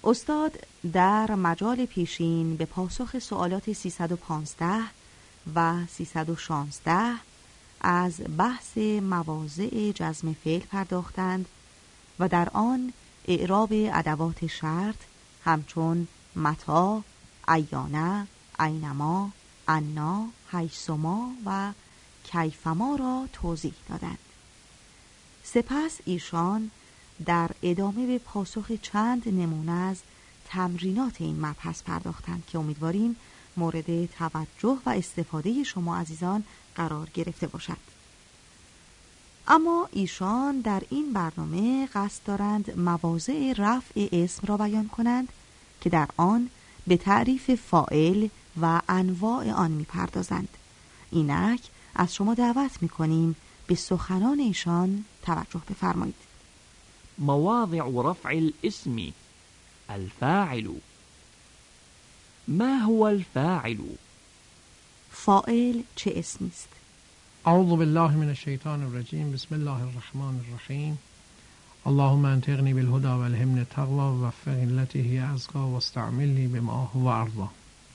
استاد در مجال پیشین به پاسخ سوالات 315 و 316 از بحث مواضع جزم فعل پرداختند و در آن اعراب ادوات شرط همچون متی، ایانه، اینما، انا، حیثما و کیفما را توضیح دادند. سپس ایشان در ادامه به پاسخ چند نمونه از تمرینات این مبحث پرداختند که امیدواریم مورد توجه و استفاده شما عزیزان قرار گرفته باشد. اما ایشان در این برنامه قصد دارند مواضع رفع اسم را بیان کنند که در آن به تعریف فاعل و انواع آن می‌پردازند. اینک از شما دعوت می‌کنیم به سخنان ایشان توجه بفرمایید. مواضع رفع الاسم: الفاعل. ما هو الفاعل؟ فاعل چه اسمی است؟ اعوذ بالله من الشیطان الرجیم. بسم الله الرحمن الرحیم. اللهم انطقنی بالهدى والهمن التقوى ووفقنی للتی هی ازکی واستعملنی بما هو ارضی.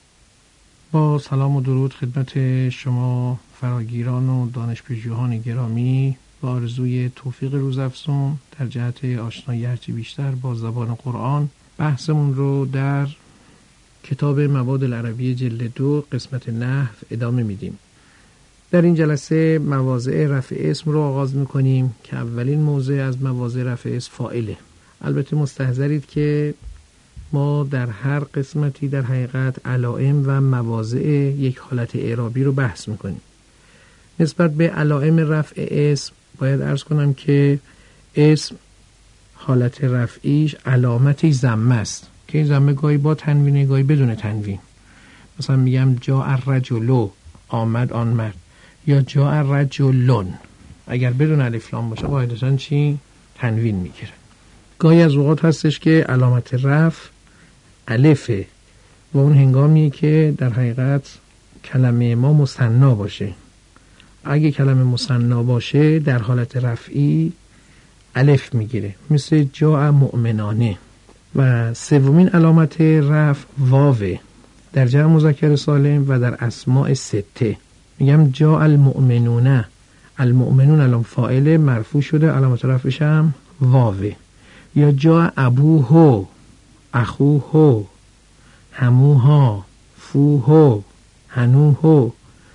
با سلام و درود خدمت شما فراگیران و دانش‌پژوهان گرامی با آرزوی توفیق روزافزون در جهت آشنایی هرچی بیشتر با زبان قرآن، بحثمون رو در کتاب مواد العربیه جلد 2 قسمت نحو ادامه میدیم. در این جلسه مواضع رفع اسم رو آغاز میکنیم که اولین موضع از مواضع رفع اسم فاعله. البته مستحضرید که ما در هر قسمتی در حقیقت علائم و مواضع یک حالت اعرابی رو بحث میکنیم. نسبت به علائم رفع اسم باید عرض کنم که اسم حالت رفعیش علامتش ضمه است که این ضمه گاهی با تنوین گاهی بدون تنوین. مثلا میگم جاء الرجل، آمد آن مرد، یا جاء الرجلون، اگر بدون الف لام باشه قاعدتاً چی؟ تنوین میگیره. گاهی از اوقات هستش که علامت رفع الفه و اون هنگامیه که در حقیقت کلمه ما مثنا باشه. اگه کلمه مثنا باشه در حالت رفعی الف میگیره، مثل جاء مؤمنانه. و سومین علامت رفع واوه در جمع مذکر سالم و در اسماء سته. میگم جاء المؤمنون، المؤمنون الان فاعل مرفوع شده، علامت رفعش هم واوه. یا جاء ابوه، اخوه، هموها، فوه، هنوه،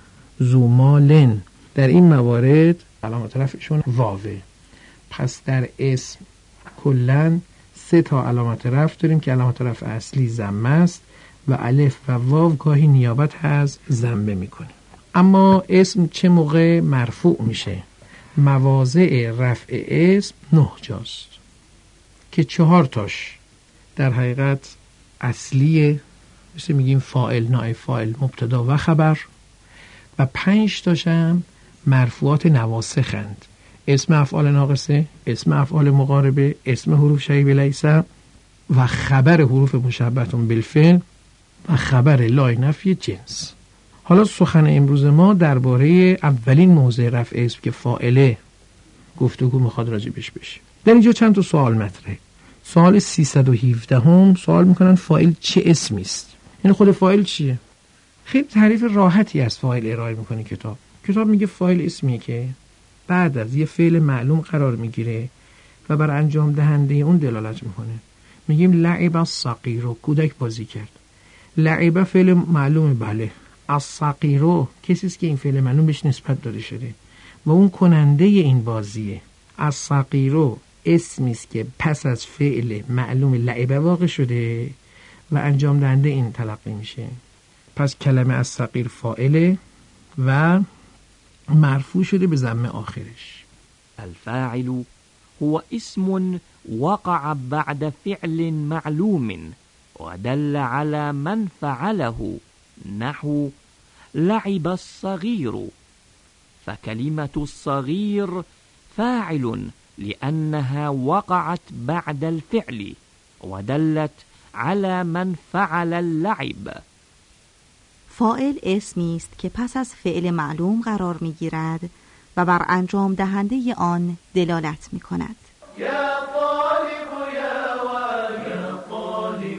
زومالن. در این موارد علامت رفعشون واوه. پس در اسم کلن 3 تا علامت رفع داریم که علامت رفع اصلی ضمه است و الف و واو گاهی نیابت از ضمه میکنه. اما اسم چه موقع مرفوع میشه؟ مواضع رفع اسم 9 جاست که 4 تاش در حقیقت اصلیه، مثل میگیم فاعل، نائب فاعل، مبتدا و خبر، و 5 تاش هم مرفوعات نواسخند. اسم افعال ناقصه، اسم افعال مقاربه، اسم حروف شبیه لیسه و خبر حروف مشبهه بالفعل و خبر لای نفی جنس. حالا سخن امروز ما درباره اولین موضع رفع اسم که فاعله گفتگو میخواد راجبش بشه. در اینجا چند تا سوال مطرحه. سوال 317 هم سوال میکنن فاعل چه اسمی است؟ یعنی خود فاعل چیه؟ خیلی تعریف راحتی از فاعل ارائه میکنه کتاب میگه فاعل اسمیه که بعد از یه فعل معلوم قرار میگیره و بر انجام دهنده اون دلالت میکنه. میگیم لعب الصغیر، کودک بازی کرد. لعب فعل معلومه، بله. الصغیر کسی است که این فعل معلوم بهش نسبت داده شده و اون کننده این بازیه. الصغیر اسمی است که پس از فعل معلوم لعب واقع شده و انجام دهنده این تلقی میشه. پس کلمه الصغیر فاعله و مرفوع شده به ضمه آخرش. الفاعل هو اسم وقع بعد فعل معلوم ودل على من فعله، نحو لعب الصغير، فكلمة الصغير فاعل لأنها وقعت بعد الفعل ودلت على من فعل اللعب. فاعل اسمی است که پس از فعل معلوم قرار می‌گیرد و بر انجام دهنده آن دلالت می‌کند. یا طالب یا طالب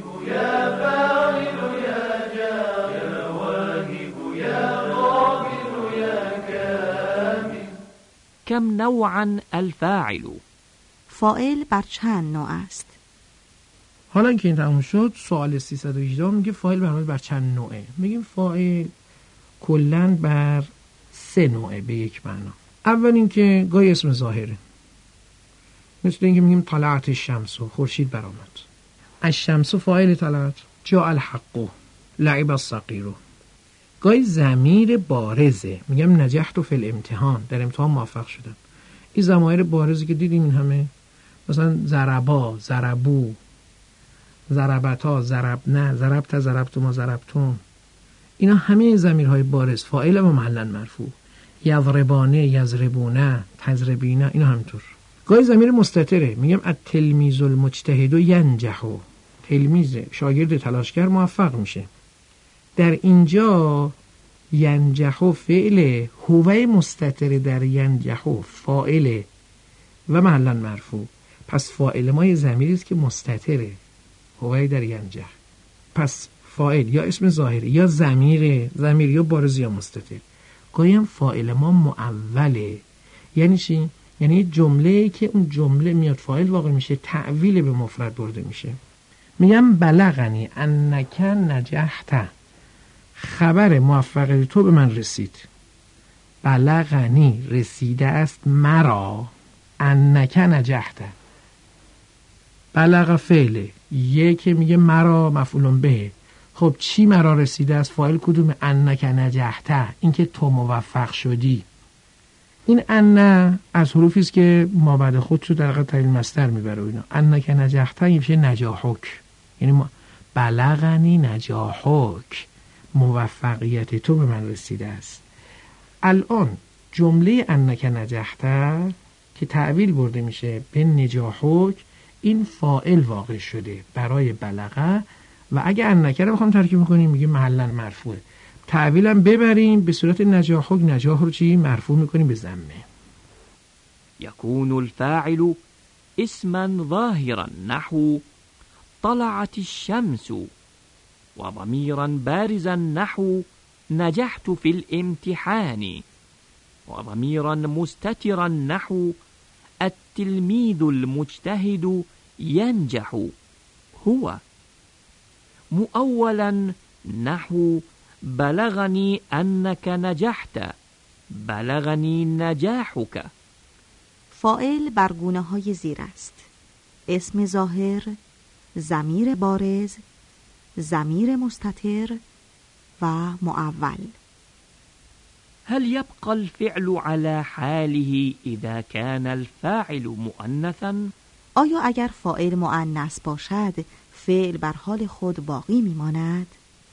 كم نوعا الفاعل؟ فاعل بر چند نوع است؟ حالا که این تموم شد، سوال 318 میگه فاعل بر چند نوعه. میگیم فاعل کلاً بر 3 نوعه به یک معنا. اول اینکه گاهی اسم ظاهره، مثل اینکه میگیم طلعت الشمس، خورشید برآمد. الشمس فاعل طلعت، جاء الحق، لعب الصغیر. گاهی ضمیر بارزه، میگم نجحت فی الامتحان، در امتحان موفق شدم. این ضمایر بارزی که دیدیم این همه، مثلا ضربا، ضربو، ضربتا، ضربنا، ضربت، ضربتما، ضربتون، اینا همه ضمیرهای بارز، فاعل و محلا مرفوع. یضربانه، یضربونه، تضربینه، اینا همینطور. گاهی ضمیر مستتره، میگم التلمیذ المجتهد ینجح، تلمیذ شاگرد تلاشگر موفق میشه. در اینجا ینجح فعل، هو مستتر در ینجح فاعل و محلا مرفوع. پس فاعل ما یه ضمیری است که مستتره، هو در ینجح. پس فاعل یا اسم ظاهری یا ضمیر یا بارز یا مستتر. گاهی هم فاعل ما معوله. یعنی چی؟ یعنی جمله‌ای که اون جمله میاد فاعل واقع میشه، تعویل به مفرد برده میشه. میگم بلغنی انک نجحت، خبر موفقیت تو به من رسید. بلغنی رسیده است مرا، انک نجحت. بلغ فعل، یکی میگه مرا مفعول به. خب چی مرا رسیده است؟ فاعل کدومه؟ انک نجحت، این که تو موفق شدی. این ان از حروفی است که ما بعد خودشو در واقع تعیین مصدر میبره. اینا انک نجحت میشه نجاحک، یعنی بلغنی نجاحک، موفقیت تو به من رسیده است. الان جمله انک نجحت که تعویل برده میشه به نجاحک، این فاعل واقع شده برای بلغه، و اگه انک رو بخوام ترکیب کنیم میگه محلا مرفوعه. تعویلم ببریم به صورت نجاحک، نجاح رو چی؟ مرفوع میکنیم به ضمه. يكون الفاعل اسما ظاهرا نحو طلعت الشمس، وضميرا بارزا نحو نجحت في الامتحان، وضميرا مستترا نحو التلميذ المجتهد ينجح هو، مؤولا نحو بلغني أنك نجحت، بلغني نجاحك. فاعل بر گونه‌های زیر است: اسم ظاهر، ضمیر بارز، ضمیر مستتر و مؤول. هل يبقى الفعل على حاله إذا كان الفاعل مؤنثا؟ آیا اگر فاعل مؤنث باشد فعل بر حال خود باقی میماند؟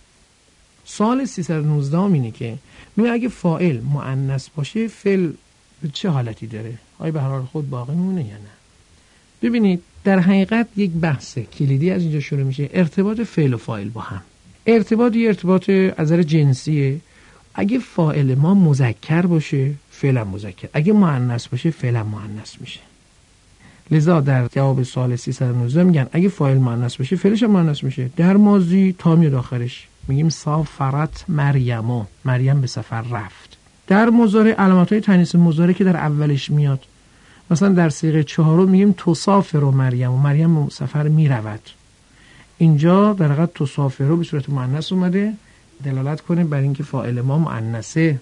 سوال 319 اینه که میگه اگه فاعل مؤنث باشه فعل به چه حالتی داره؟ آیا به حال خود باقی میمونه یا نه؟ ببینید در حقیقت یک بحث کلیدی از اینجا شروع میشه، ارتباط فعل و فاعل با هم. ارتباط از نظر جنسیه. اگه فاعل ما مذکر باشه فعل مذکر، اگه مؤنث باشه فعل مؤنث میشه. لذا در جواب سوال 319 میگن اگه فاعل مؤنث باشه فعلش مؤنث میشه. در ماضی تا میاد آخرش میگیم سافرت مریم به سفر رفت. در مضارع علامت‌های تانیث مضارع که در اولش میاد، مثلا در صیغه 4 میگیم تسافر مریم به سفر میرود. اینجا در حقیقت تسافر به صورت مؤنث اومده، دلالت کنه بر اینکه فاعل ما مؤنثه.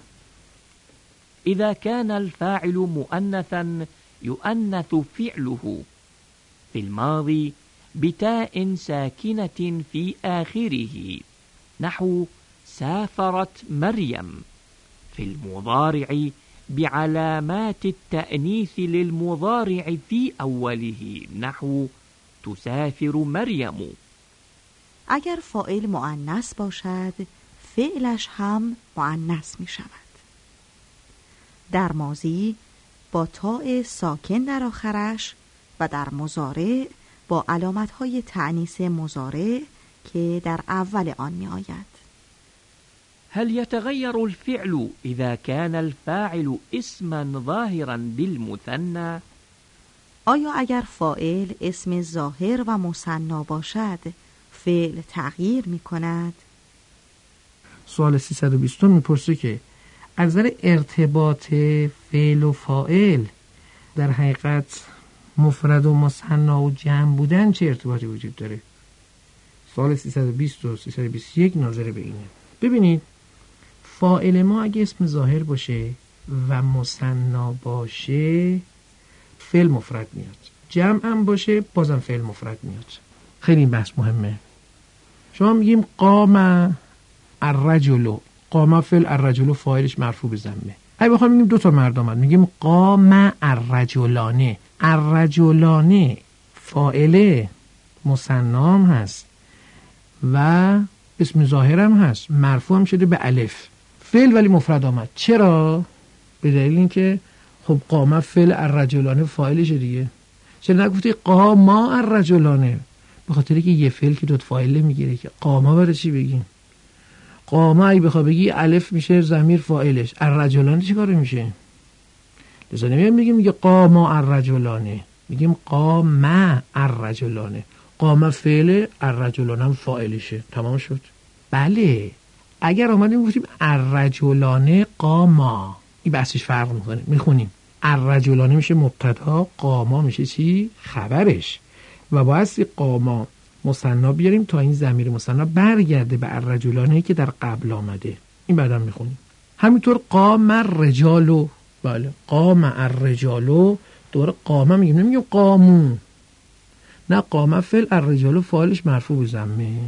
إذا كان الفاعل مؤنثا يؤنث فعله في الماضي بتاء ساكنة في آخره نحو سافرت مريم، في المضارع بعلامات التأنيث للمضارع في أوله نحو تسافر مريم. اگر فاعل مؤنث باشد فعلش هم مؤنث می شود. در ماضی با تاء ساکن در آخرش و در مضارع با علامت‌های تأنیث مضارع که در اول آن می آید. هل يتغير الفعل إذا كان الفاعل اسما ظاهرا بالمثنى؟ آیا اگر فاعل اسم ظاهر و مثنا باشد فعل تغییر می کند؟ سوال 320 میپرسه که از نظر ارتباط فعل و فاعل در حقیقت مفرد و مثنا و جمع بودن چه ارتباطی وجود داره؟ سوال 320 و 321 ناظر به اینه. ببینید فاعل ما اگه اسم ظاهر باشه و مثنا باشه فعل مفرد میاد، جمع هم باشه بازم فعل مفرد میاد. خیلی این بحث مهمه. شما میگیم قام الرجل، قام فعل، الرجل فاعلش مرفوع به ضمه. اگه بخوام میگیم دو تا مرد آمد میگیم قام الرجلانه. الرجلانه فاعل مثنا هم هست و اسم ظاهر هم هست، مرفوع هم شده به الف. فعل ولی مفرد آمد. چرا؟ به دلیل اینکه خب قام فعل، الرجلانه فاعلش دیگه. چرا نگفتی قاما الرجلانه؟ به خاطر که یه فعل که دوت فاعل میگیره که قاما برای چی بگیم؟ قاما اگه بخوای بگی الف میشه ضمیر فاعلش، الرجلانه چی کاره میشه؟ لذا نمیگیم میگه قاما الرجلانه، میگیم قام الرجلانه. قام فعل، الرجلانه هم فاعلشه. تمام شد؟ بله. اگر آمدیم گفتیم الرجلانه قاما، این بحثش فرق میکنه. میخونیم الرجلانه میشه مبتدا، قاما میشه چی؟ خبرش. و بایستی قاما مثنا بیاریم تا این ضمیر مثنا برگرده به الرجلانه که در قبل آمده. این بعدم میخونیم. همینطور قام الرجالو، بله قام الرجالو، دوباره قامه میگیم، نمیگیم قامون. نه، قام فعل، الرجالو فاعلش مرفوع به ضمه.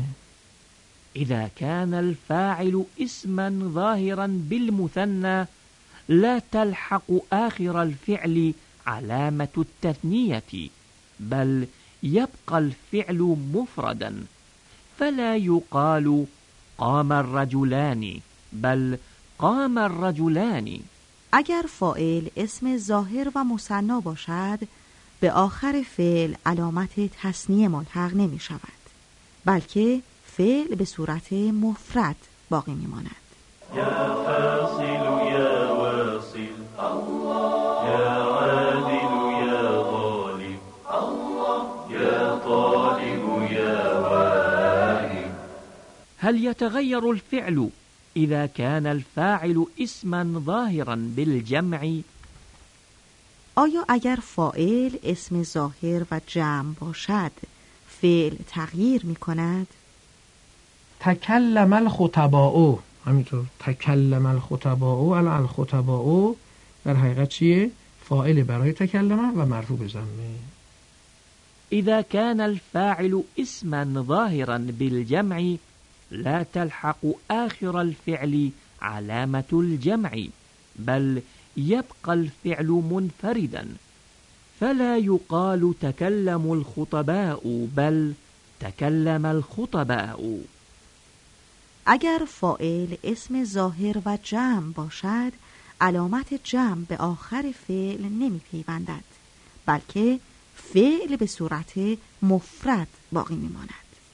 إذا كان الفاعل اسما ظاهرا بالمثنى لا تلحق آخر الفعل علامة التثنية، بل يبقى الفعل مفردا، فلا يقال قام الرجلان بل قام الرجلان. اگر فاعل اسم ظاهر و مثنا باشد به آخر فعل علامت تثنیه ملحق نمی شود، بلکه فعل به صورت مفرد باقی می ماند. یا فاصل یا واصل الله، یا عادل یا غالب الله، یا طالب یا واهب. هل يتغير الفعل إذا كان الفاعل اسما ظاهرا بالجمع؟ آیا اگر فاعل اسم ظاهر و جمع باشد فعل تغییر می کند؟ تکلم الخطباء، همینطور تکلم الخطباء، الخطباء در حقیقت چیه؟ فاعل برای تکلمه و مرفوع به ضمه. إذا كان الفاعل اسما ظاهرا بالجمع لا تلحق آخر الفعل علامة الجمع، بل يبقى الفعل منفردا، فلا يقال تكلم الخطباء بل تكلم الخطباء. اگر فاعل اسم ظاهر و جمع باشد علامت جمع به آخر فعل نمی پیوندد، بلکه فعل به صورت مفرد باقی می ماند.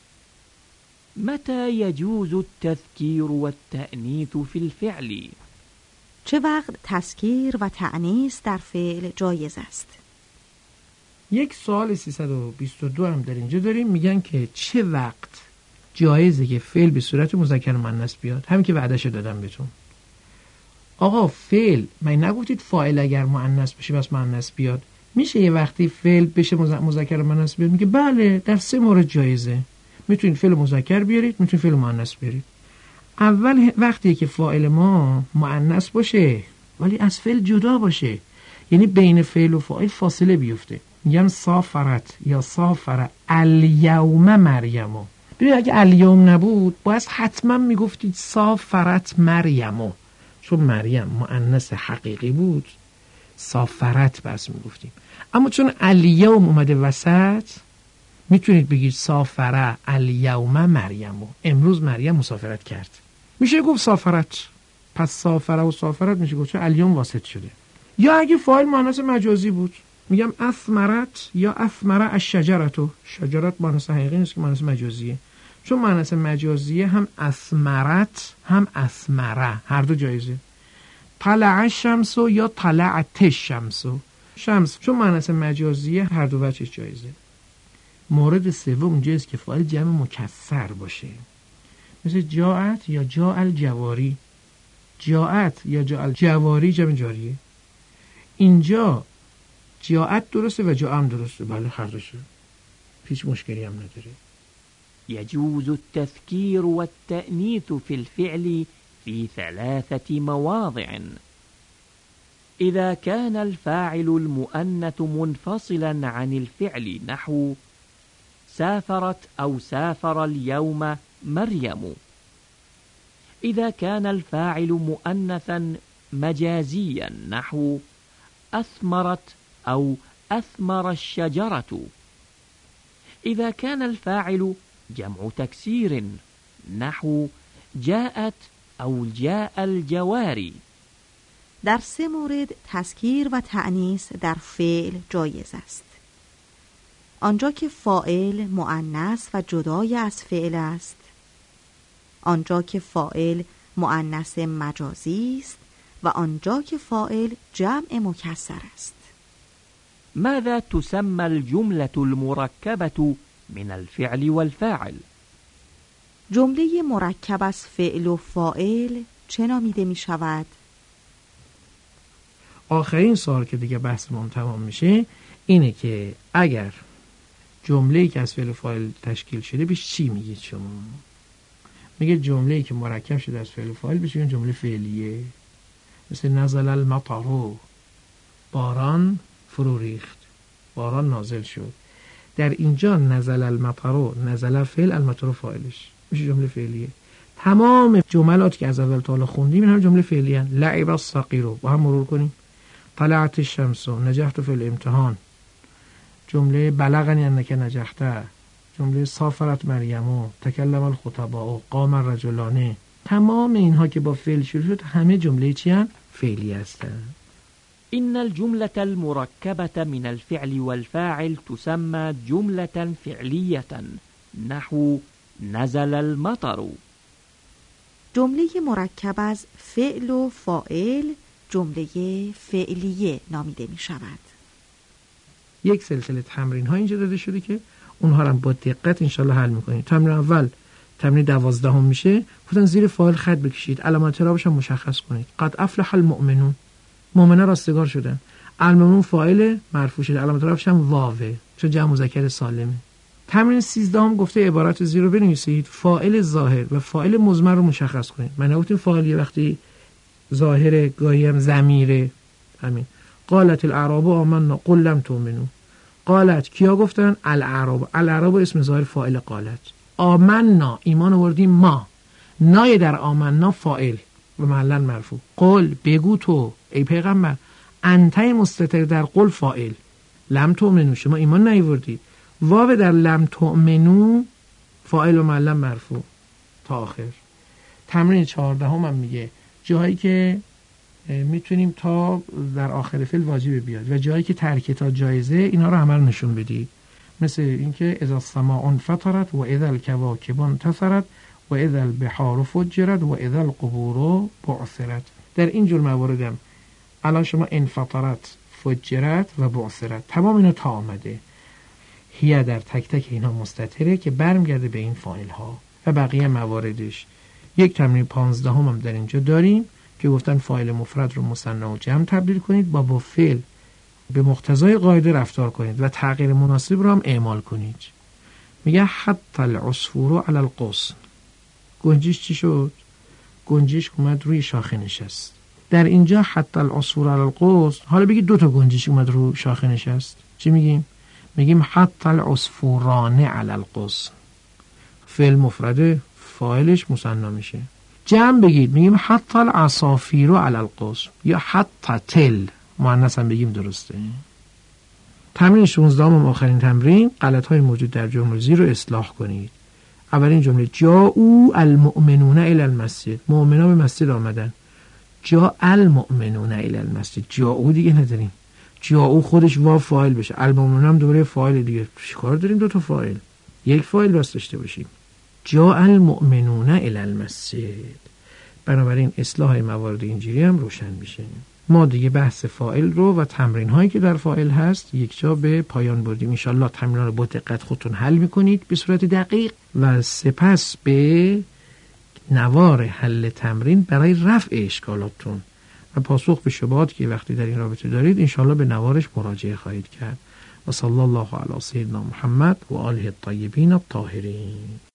متى يجوز التذكير والتأنيث في الفعل؟ چه وقت تذکیر و تأنیث در فعل جایز است؟ یک سوال 322 هم در اینجا داریم، میگن که چه وقت جایزه که فعل به صورت مذکر مؤنث بیاد؟ همین که وعدهشو دادم بهتون. آقا فعل، من نگفتید فاعل اگر مؤنث بشه بس مؤنث بیاد؟ میشه یه وقتی فعل بشه مذکر مؤنث بیاد؟ میگه بله، در 3 مورد جایزه. میتونید فعل مذکر بیارید، میتونید فعل مؤنث بیارید. اول وقتی که فاعل ما مؤنث باشه ولی از فعل جدا باشه، یعنی بین فعل و فاعل فاصله بیفته. میگم سافرت یا سافر الیوم مریمو. ببینید اگه الیوم نبود باید حتما میگفتید سافرت مریمو، چون مریم مؤنث حقیقی بود سافرت بس میگفتیم. اما چون الیوم اومده وسط میتونید بگید سافره الیوم مریمو، امروز مریم مسافرت کرد. میشه گفت سافرت، پس سافره و سافرت میشه گفت چون الیوم واسط شده. یا اگه فاعل مؤنث مجازی بود میگم اثمرت یا اثمره الشجرتو. شجرت مؤنث حقیقی نیست که مؤنث مجازیه، چون مؤنث مجازیه هم اثمرت هم اثمره، هر دو جایزه. طلع الشمس یا طلعت الشمس، شمس چون مؤنث مجازیه هر دو وجهش جایزه. مورد سوم اونجاست که فاعل جمع مکسر باشه، مثل جاءت یا جاء الجواری. جاءت یا جاء الجواری جمع جاریه. اینجا جاءت درسته و جاء هم درسته، بله هر دوشه، هیچ مشکلی هم نداره. يجوز التذكير والتأنيث في الفعل في 3 مواضع: إذا كان الفاعل المؤنث منفصلا عن الفعل نحو سافرت أو سافر اليوم مريم. إذا كان الفاعل مؤنثا مجازيا نحو أثمرت أو أثمر الشجرة. إذا كان الفاعل جمع تكسير نحو جاءت أو جاء الجواري. در 3 مورد تذکیر و تأنیث در فعل جایز است: آنجا که فاعل مؤنث و جدای از فعل است، آنجا که فاعل مؤنث مجازی است و آنجا که فاعل جمع مکسر است. ماذا تسمى الجملة المركبة من الفعل والفاعل؟ جمله مرکب از فعل و فاعل چه نامیده می شود؟ آخرین سوال که دیگه بحثمون تمام میشه اینه که اگر جمله‌ای که از فعل و فاعل تشکیل شده بهش چی میگید شما؟ میگه جمله‌ای که مرکب شده از فعل و فاعل بهش میگن جمله فعلیه. مثل نزل المطر، باران فرو ریخت، باران نازل شد. در اینجا نزل المطر، نزل فعل، المطر فاعلش میشه جمله فعلیه. تمام جملاتی که از اول تا حالا خوندیم این هم جمله فعلیه. لعب الصغیر با هم مرور کنیم. طلعت الشمس، نجحت فی الامتحان. جمله بلغنی انک نجحت، جمله سافرت مریم، تکلم الخطباء، قام الرجلان. تمام اینها که با فعل شروع شد همه جمله چی هستند؟ فعلی هستند. إن الجملة المركبة من الفعل والفاعل تسمى جملة فعلية نحو نزل المطر. جمله مرکب از فعل و فاعل جمله فعلیه نامیده می شود. یک سلسله تمرین ها اینجا داده شده که اونها رو با دقت انشالله حل میکنید. تمرین اول تمرین 12 میشه. گفتن زیر فاعل خط بکشید، علامت اعرابش هم مشخص کنید. قد افلح المؤمنون، مؤمنان راستگار شدن. المؤمنون فاعل مرفوع شده، علامت اعرابش هم واوه چون جمع مذکر سالمه. تمرین 13 هم گفته عبارت زیر رو بنویسید، فاعل ظاهر و فاعل مضمر رو مشخص کنید. من نگفتیم فاعل یه وقتی ظاهر گاهی هم ضمیره. همین قالت الاعراب آمنا قل لم تؤمنوا. قالت کیا گفتن؟ الاعراب. الاعراب اسم ظاهر فاعل قالت. آمنا ایمان آوردیم ما، نای در آمنا فاعل و محلا مرفوع. قل بگو تو ای پیغمبر، انتای مستتر در قل فاعل. لم تؤمنوا شما ایمان نیاوردید. واو در لم تؤمنوا فاعل و محلا مرفوع تا آخر. تمرین 14 هم میگه جایی که میتونیم تا در آخر فعل واجب بیاد و جایی که ترک تا جایزه اینا رو همه رو نشون بدید. مثل اینکه اذا السماء انفطرت و اذا الكواكب انتثرت و اذا البحار فجرت و اذا القبور بعثرت. در این جور مواردم الان شما انفطرت، فجرت و بعثرت تمام اینا تا آمده. هیه در تک تک اینا مستتره که برمیگرده به این فاعل ها و بقیه مواردش. یک تمرین 15 هم در اینجا داریم که گفتن فاعل مفرد رو مثنی و جمع تبدیل کنید، با فعل به مقتضای قاعده رفتار کنید و تغییر مناسب رو هم اعمال کنید. میگه حتی العصفور علی الغصن. گنجیش چی شد؟ گنجیش اومد روی شاخه نشست. در اینجا حتی العصفور علی الغصن، حالا بگید 2 تا گنجیش اومد روی شاخه نشست، چی میگیم؟ میگیم حتی العصفوران علی الغصن. فعل مفرده، فاعلش مثنی میشه. جمع بگید میگیم حتی العصافیر علی الغصن یا حتی تل، مؤنث هم بگیم درسته. تمرین 16 هم آخرین تمرین، غلط‌های موجود در جمله زیر رو اصلاح کنید. اولین جمله جاءوا المؤمنون الی المسجد، مؤمنان به مسجد آمدن. جاء المؤمنون الی المسجد، جاءوا دیگه نداریم، جاءوا خودش واو فاعل بشه، المؤمنون هم دوباره فاعل دیگه. چیکار داریم 2 تا فاعل؟ یک فاعل بس داشته باشیم. جاء المؤمنون الی المسجد. بنابراین اصلاح موارد اینجوری هم روشن میشه. ما دیگه بحث فاعل رو و تمرین هایی که در فاعل هست یک جا به پایان بردیم. ان شاءالله تمرین رو با دقت خودتون حل میکنید به صورت دقیق و سپس به نوار حل تمرین برای رفع اشکالاتون و پاسخ به شبهاتی که وقتی در این رابطه دارید انشاءالله به نوارش مراجعه خواهید کرد. و صلی الله علی سیدنا محمد و آله الطیبین الطاهرین.